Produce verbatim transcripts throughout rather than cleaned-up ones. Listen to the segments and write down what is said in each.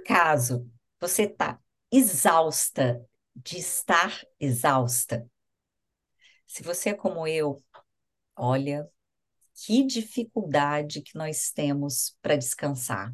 Caso você está exausta de estar exausta, se você é como eu, olha, que dificuldade que nós temos para descansar.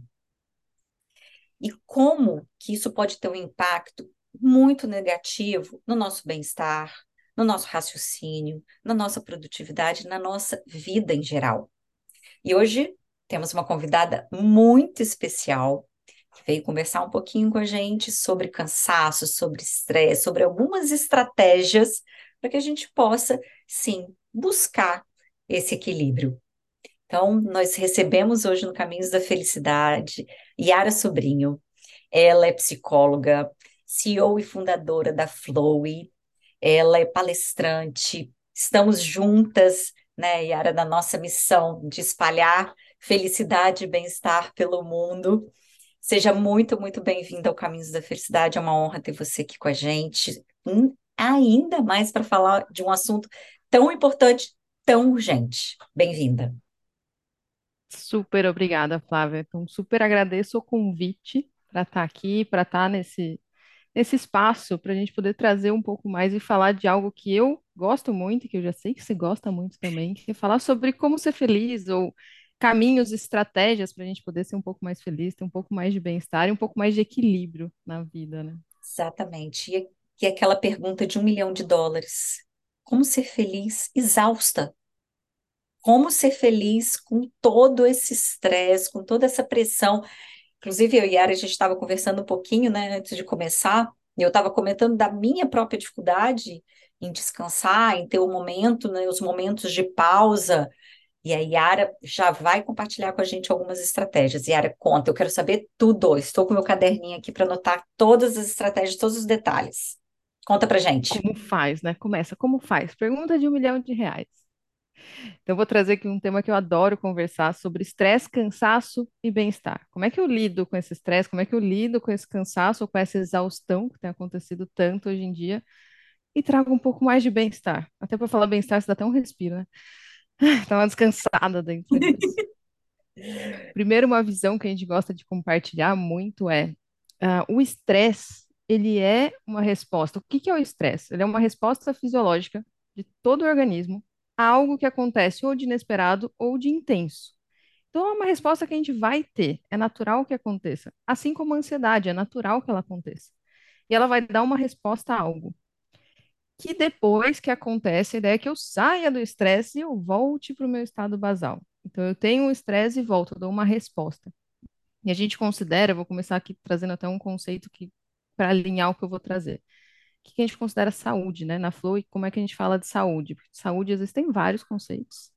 E como que isso pode ter um impacto muito negativo no nosso bem-estar, no nosso raciocínio, na nossa produtividade, na nossa vida em geral. E hoje temos uma convidada muito especial que veio conversar um pouquinho com a gente sobre cansaço, sobre estresse, sobre algumas estratégias para que a gente possa, sim, buscar esse equilíbrio. Então, nós recebemos hoje no Caminhos da Felicidade Yara Sobrinho. Ela é psicóloga, C E O e fundadora da Flowy. Ela é palestrante. Estamos juntas, né, Yara, na nossa missão de espalhar felicidade e bem-estar pelo mundo. Seja muito, muito bem-vinda ao Caminhos da Felicidade. É uma honra ter você aqui com a gente. Hum, ainda mais para falar de um assunto tão importante, tão urgente. Bem-vinda. Super obrigada, Flávia. Então, super agradeço o convite para estar aqui, para estar nesse, nesse espaço, para a gente poder trazer um pouco mais e falar de algo que eu gosto muito, que eu já sei que você gosta muito também, que é falar sobre como ser feliz ou caminhos, estratégias para a gente poder ser um pouco mais feliz, ter um pouco mais de bem-estar e um pouco mais de equilíbrio na vida, né? Exatamente. E, e aquela pergunta de um milhão de dólares. Como ser feliz exausta? Como ser feliz com todo esse estresse, com toda essa pressão? Inclusive, eu e a Yara, a gente estava conversando um pouquinho, né, antes de começar, e eu estava comentando da minha própria dificuldade em descansar, em ter o momento, né, os momentos de pausa. E a Yara já vai compartilhar com a gente algumas estratégias. Yara, conta, eu quero saber tudo. Estou com meu caderninho aqui para anotar todas as estratégias, todos os detalhes. Conta pra gente. Como faz, né? Começa, como faz? Pergunta de um milhão de reais. Então, eu vou trazer aqui um tema que eu adoro conversar sobre estresse, cansaço e bem-estar. Como é que eu lido com esse estresse? Como é que eu lido com esse cansaço ou com essa exaustão que tem acontecido tanto hoje em dia? E trago um pouco mais de bem-estar. Até para falar bem-estar, você dá até um respiro, né? Dá uma descansada dentro disso. Primeiro, uma visão que a gente gosta de compartilhar muito é ah, o estresse, ele é uma resposta. O que que é o estresse? Ele é uma resposta fisiológica de todo o organismo a algo que acontece ou de inesperado ou de intenso. Então, é uma resposta que a gente vai ter, é natural que aconteça. Assim como a ansiedade, é natural que ela aconteça. E ela vai dar uma resposta a algo. Que depois que acontece, a ideia é que eu saia do estresse e eu volte para o meu estado basal. Então, eu tenho um estresse e volto, eu dou uma resposta. E a gente considera, eu vou começar aqui trazendo até um conceito que para alinhar o que eu vou trazer. O que que a gente considera saúde, né? Na Flow, e como é que a gente fala de saúde? Porque de saúde existem vários conceitos,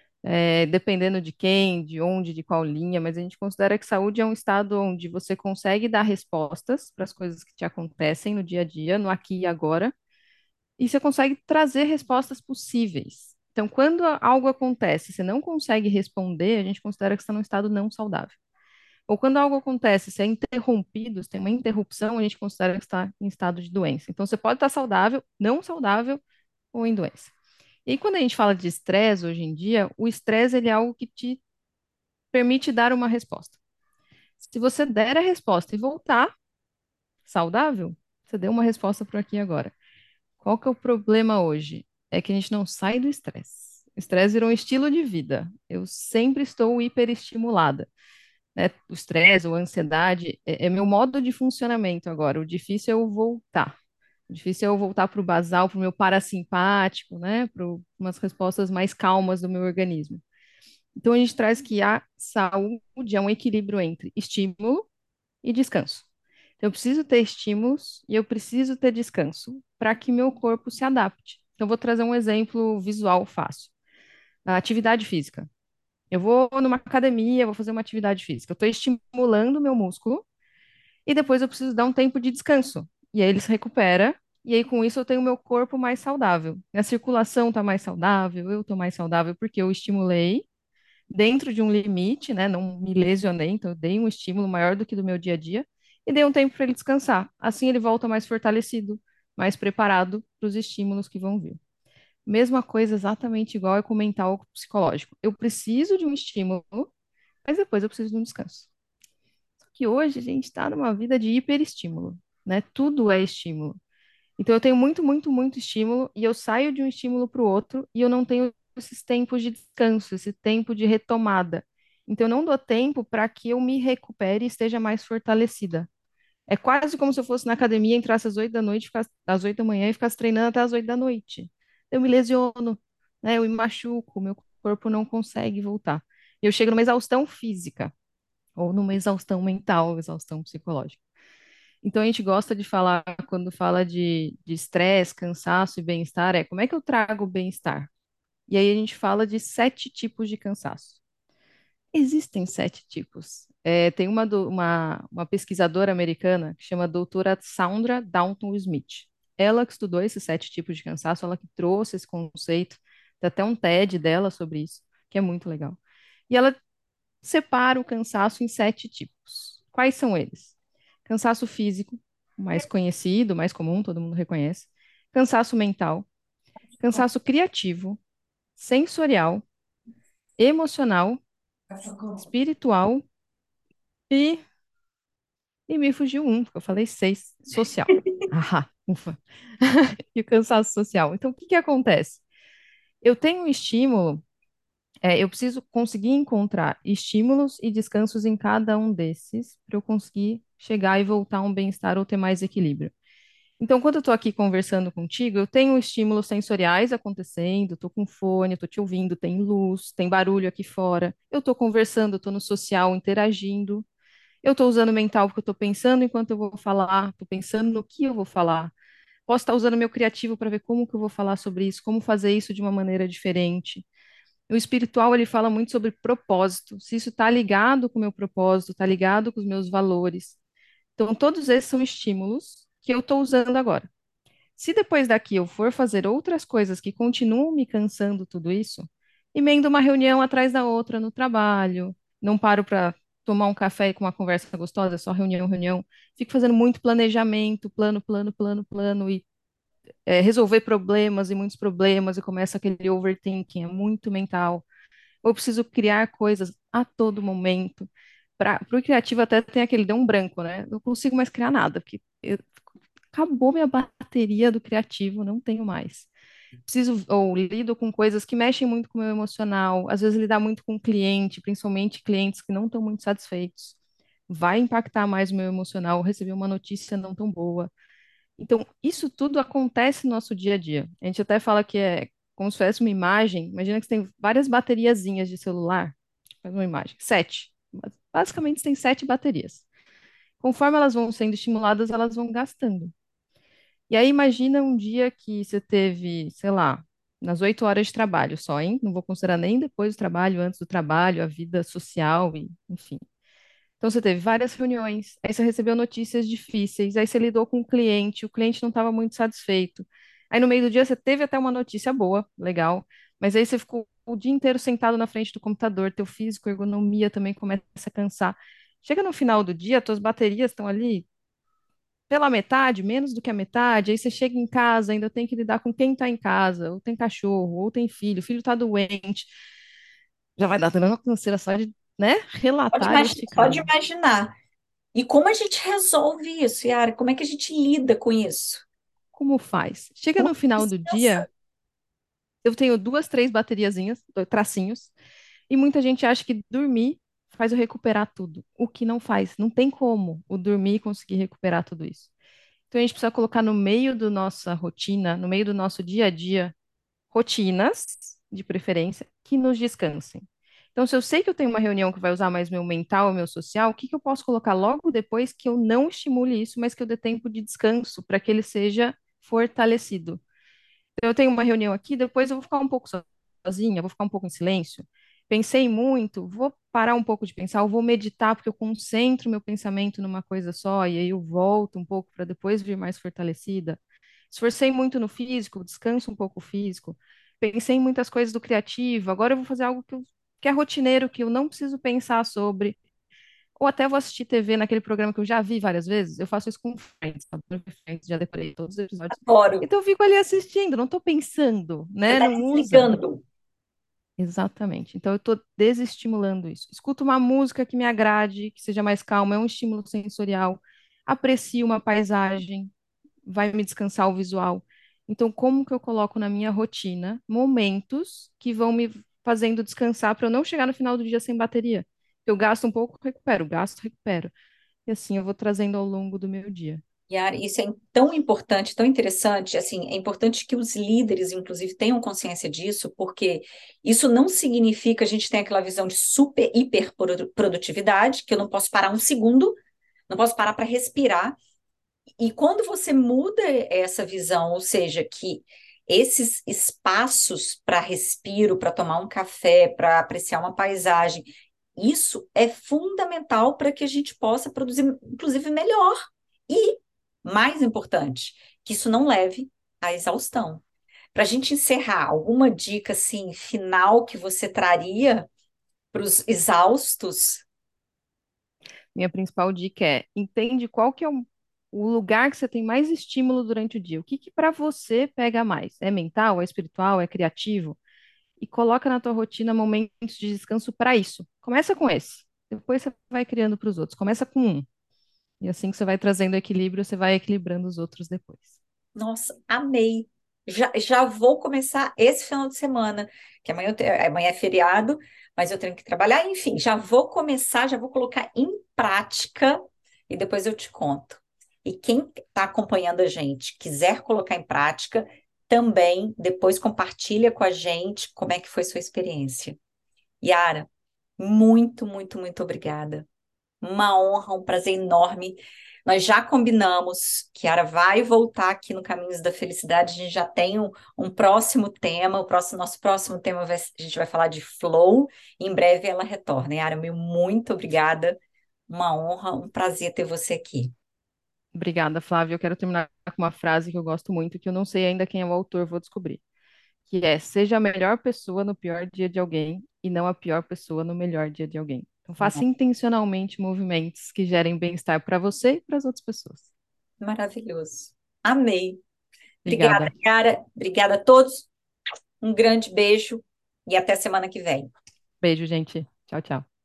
é, dependendo de quem, de onde, de qual linha, mas a gente considera que saúde é um estado onde você consegue dar respostas para as coisas que te acontecem no dia a dia, no aqui e agora, e você consegue trazer respostas possíveis. Então, quando algo acontece, e você não consegue responder, a gente considera que você está num estado não saudável. Ou quando algo acontece, se é interrompido, se tem uma interrupção, a gente considera que está em estado de doença. Então, você pode estar saudável, não saudável ou em doença. E quando a gente fala de estresse hoje em dia, o estresse ele é algo que te permite dar uma resposta. Se você der a resposta e voltar saudável, você deu uma resposta por aqui e agora. Qual que é o problema hoje? É que a gente não sai do estresse. O estresse virou um estilo de vida. Eu sempre estou hiperestimulada, né? O estresse ou a ansiedade é, é meu modo de funcionamento agora. O difícil é eu voltar. O difícil é eu voltar para o basal, para o meu parasimpático, né? Para umas respostas mais calmas do meu organismo. Então a gente traz que a saúde é um equilíbrio entre estímulo e descanso. Então, eu preciso ter estímulos e eu preciso ter descanso para que meu corpo se adapte. Então, eu vou trazer um exemplo visual fácil. A atividade física. Eu vou numa academia, vou fazer uma atividade física. Eu estou estimulando o meu músculo e depois eu preciso dar um tempo de descanso. E aí ele se recupera. E aí, com isso, eu tenho o meu corpo mais saudável. A circulação está mais saudável, eu estou mais saudável porque eu estimulei dentro de um limite, né? Não me lesionei, então eu dei um estímulo maior do que do meu dia a dia e dei um tempo para ele descansar. Assim ele volta mais fortalecido, mais preparado para os estímulos que vão vir. Mesma coisa, exatamente igual é com o mental ou com o psicológico. Eu preciso de um estímulo, mas depois eu preciso de um descanso. que hoje a gente está numa vida de hiperestímulo, né? Tudo é estímulo. Então eu tenho muito, muito, muito estímulo e eu saio de um estímulo para o outro e eu não tenho esses tempos de descanso, esse tempo de retomada. Então eu não dou tempo para que eu me recupere e esteja mais fortalecida. É quase como se eu fosse na academia, entrasse às oito da noite, ficasse, às oito da manhã e ficasse treinando até às oito da noite. Eu me lesiono, né? Eu me machuco, meu corpo não consegue voltar. Eu chego numa exaustão física ou numa exaustão mental, exaustão psicológica. Então a gente gosta de falar, quando fala de de estresse, cansaço e bem-estar, é como é que eu trago bem-estar? E aí a gente fala de sete tipos de cansaço. Existem sete tipos. É, tem uma, do- uma, uma pesquisadora americana que chama doutora Sandra Downton Smith. Ela que estudou esses sete tipos de cansaço, ela que trouxe esse conceito, tem até um TED dela sobre isso, que é muito legal. E ela separa o cansaço em sete tipos. Quais são eles? Cansaço físico, o mais conhecido, o mais comum, todo mundo reconhece. Cansaço mental, cansaço criativo, sensorial, emocional, espiritual e, e me fugiu um, porque eu falei seis, social. Ah, ufa. E o cansaço social. Então, o que que acontece? Eu tenho um estímulo, é, eu preciso conseguir encontrar estímulos e descansos em cada um desses para eu conseguir chegar e voltar a um bem-estar ou ter mais equilíbrio. Então, quando eu estou aqui conversando contigo, eu tenho estímulos sensoriais acontecendo, estou com fone, estou te ouvindo, tem luz, tem barulho aqui fora. Eu estou conversando, estou no social, interagindo. Eu estou usando mental porque eu estou pensando enquanto eu vou falar, estou pensando no que eu vou falar. Posso estar usando meu criativo para ver como que eu vou falar sobre isso, como fazer isso de uma maneira diferente. O espiritual, ele fala muito sobre propósito, se isso está ligado com o meu propósito, está ligado com os meus valores. Então, todos esses são estímulos que eu estou usando agora. Se depois daqui eu for fazer outras coisas que continuam me cansando tudo isso, emendo uma reunião atrás da outra no trabalho, não paro para tomar um café com uma conversa gostosa, é só reunião, reunião. Fico fazendo muito planejamento, plano, plano, plano, plano, e é, resolver problemas e muitos problemas, e começa aquele overthinking, é muito mental. Ou eu preciso criar coisas a todo momento. Para o criativo até tem aquele, deu um branco, né? Não consigo mais criar nada, porque eu- acabou minha bateria do criativo, não tenho mais. Preciso, ou lido com coisas que mexem muito com o meu emocional, às vezes lidar muito com o cliente, principalmente clientes que não estão muito satisfeitos. Vai impactar mais o meu emocional, receber uma notícia não tão boa. Então, isso tudo acontece no nosso dia a dia. A gente até fala que é como se fosse uma imagem. Imagina que você tem várias bateriazinhas de celular. Faz uma imagem. Sete. Basicamente, você tem sete baterias. Conforme elas vão sendo estimuladas, elas vão gastando. E aí, imagina um dia que você teve, sei lá, nas oito horas de trabalho só, hein? Não vou considerar nem depois do trabalho, antes do trabalho, a vida social e, enfim. Então, você teve várias reuniões, aí você recebeu notícias difíceis, aí você lidou com o cliente, o cliente não estava muito satisfeito. Aí, no meio do dia, você teve até uma notícia boa, legal, mas aí você ficou o dia inteiro sentado na frente do computador, teu físico, ergonomia também começa a cansar. Chega no final do dia, tuas baterias estão ali pela metade, menos do que a metade, aí você chega em casa, ainda tem que lidar com quem está em casa, ou tem cachorro, ou tem filho, o filho está doente, já vai dar dando uma canseira só de, né, Pode relatar imagi- este só de caso. imaginar. E como a gente resolve isso, Yara? Como é que a gente lida com isso? Como faz? Chega Como no final do descansa? dia, eu tenho duas, três bateriazinhas, do- tracinhos, e muita gente acha que dormir faz eu recuperar tudo. O que não faz, não tem como o dormir conseguir recuperar tudo isso. Então a gente precisa colocar no meio da nossa rotina, no meio do nosso dia a dia, rotinas, de preferência, que nos descansem. Então, se eu sei que eu tenho uma reunião que vai usar mais meu mental, meu social, o que que eu posso colocar logo depois que eu não estimule isso, mas que eu dê tempo de descanso para que ele seja fortalecido? Eu tenho uma reunião aqui, depois eu vou ficar um pouco sozinha, vou ficar um pouco em silêncio. Pensei muito, vou parar um pouco de pensar, eu vou meditar, porque eu concentro meu pensamento numa coisa só, e aí eu volto um pouco para depois vir mais fortalecida. Esforcei muito no físico, descanso um pouco o físico. Pensei em muitas coisas do criativo, agora eu vou fazer algo que, eu- que é rotineiro, que eu não preciso pensar sobre. Ou até vou assistir T V naquele programa que eu já vi várias vezes. Eu faço isso com Friends, adoro ver Friends, já decorei todos os episódios. Adoro. Então eu fico ali assistindo, não estou pensando, Você né? está Não usa. desligando. Exatamente. Então, eu estou desestimulando isso. Escuto uma música que me agrade, que seja mais calma, é um estímulo sensorial. Aprecio uma paisagem, vai me descansar o visual. Então, como que eu coloco na minha rotina momentos que vão me fazendo descansar para eu não chegar no final do dia sem bateria? Eu gasto um pouco, recupero, gasto, recupero. E assim eu vou trazendo ao longo do meu dia. Yara, isso é tão importante, tão interessante, assim, é importante que os líderes, inclusive, tenham consciência disso, porque isso não significa a gente ter aquela visão de super, hiper produ- produtividade, que eu não posso parar um segundo, não posso parar para respirar. E quando você muda essa visão, ou seja, que esses espaços para respiro, para tomar um café, para apreciar uma paisagem, isso é fundamental para que a gente possa produzir, inclusive, melhor. E, mais importante, que isso não leve à exaustão. Para a gente encerrar, alguma dica assim final que você traria para os exaustos? Minha principal dica é: entende qual que é o, o lugar que você tem mais estímulo durante o dia. O que que para você pega mais? É mental, é espiritual, é criativo? E coloca na tua rotina momentos de descanso para isso. Começa com esse. Depois você vai criando para os outros. Começa com um. E assim que você vai trazendo equilíbrio, você vai equilibrando os outros depois. Nossa, amei. Já, já vou começar esse final de semana, que amanhã, eu te- amanhã é feriado, mas eu tenho que trabalhar. Enfim, já vou começar, já vou colocar em prática e depois eu te conto. E quem está acompanhando a gente, quiser colocar em prática, também depois compartilha com a gente como é que foi sua experiência. Yara, muito, muito, muito obrigada. Uma honra, um prazer enorme. Nós já combinamos que a Ara vai voltar aqui no Caminhos da Felicidade. A gente já tem um, um próximo tema. O próximo, nosso próximo tema vai- a gente vai falar de flow. Em breve ela retorna. Yara, meu muito obrigada. Uma honra, um prazer ter você aqui. Obrigada, Flávia. Eu quero terminar com uma frase que eu gosto muito, que eu não sei ainda quem é o autor, vou descobrir. Que é: seja a melhor pessoa no pior dia de alguém e não a pior pessoa no melhor dia de alguém. Então, faça intencionalmente movimentos que gerem bem-estar para você e para as outras pessoas. Maravilhoso. Amei. Obrigada, Obrigada. Yara. Obrigada a todos. Um grande beijo e até semana que vem. Beijo, gente. Tchau, tchau.